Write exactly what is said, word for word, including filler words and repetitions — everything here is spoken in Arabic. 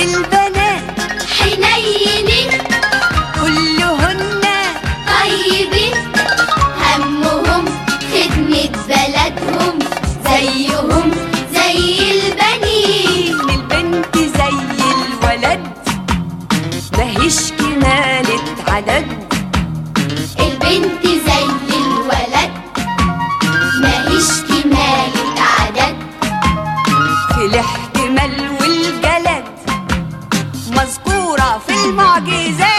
البنات حنينين كلهن طيبين، همهم خدمة بلدهم زيهم زي البنين. البنت زي الولد ماهيش كمالة عدد. البنت زي الولد ماهيش كمالة عدد. في الاحتمال والجلد مذكورة في المعجزات.